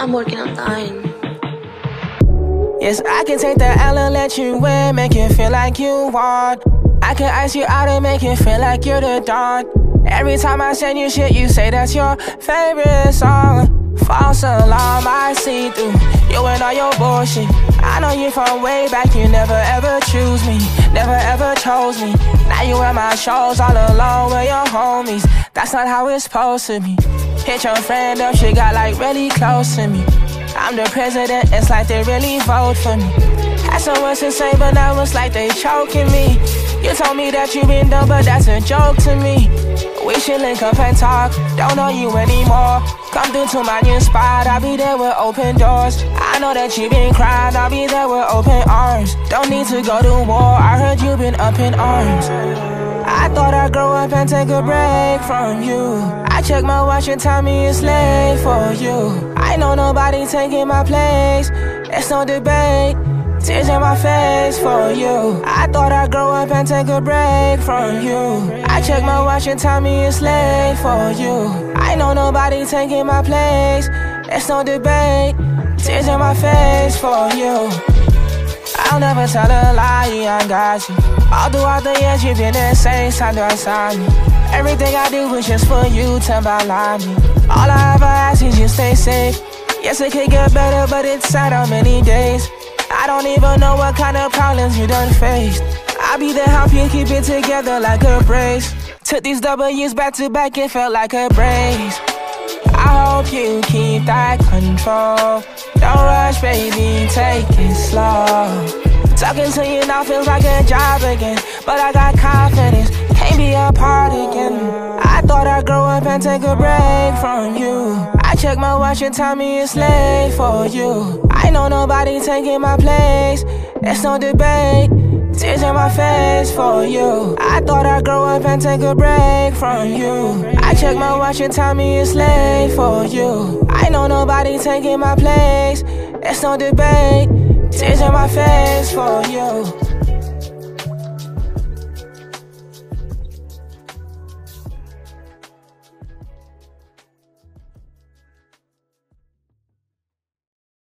I'm working on dying. Yes, I can take the L and let you win, make you feel like you want. I can ice you out and make you feel like you're the dawn. Every time I send you shit, you say that's your favorite song. False alarm, I see through you and all your bullshit. I know you from way back, you never ever choose me, never ever chose me. Now you at my shows all alone with your homies. That's not how it's supposed to be. Hit your friend up, she got like really close to me. I'm the president, it's like they really vote for me. Had so much to say, but now it's like they choking me. You told me that you been done, but that's a joke to me. We should link up and talk, don't know you anymore. Come through to my new spot, I'll be there with open doors. I know that you been crying, I'll be there with open arms. Don't need to go to war, I heard you been up in arms. I thought I'd grow up and take a break from you. I check my watch and tell me it's late for you. I know nobody taking my place, there's no debate. Tears in my face for you. I thought I'd grow up and take a break from you. I check my watch and tell me it's late for you. I know nobody taking my place, there's no debate. Tears in my face for you. I'll never tell a lie, I got you. All throughout the years you've been insane, side by side me. Everything I do is just for you to belie me. All I ever ask is you stay safe. Yes, it could get better, but it's sad how many days. I don't even know what kind of problems you done faced. I'll be there, help you keep it together like a brace. Took these W's back to back, it felt like a brace. I hope you keep that control. Don't rush, baby, take it slow. Talking to you now feels like a job again, but I got confidence, can't be apart again. I thought I'd grow up and take a break from you. I check my watch and tell me it's late for you. I know nobody taking my place, there's no debate. Tears in my face for you. I thought I'd grow up and take a break from you. I check my watch and tell me it's late for you. I know nobody taking my place, there's no debate. Tears in my face for you.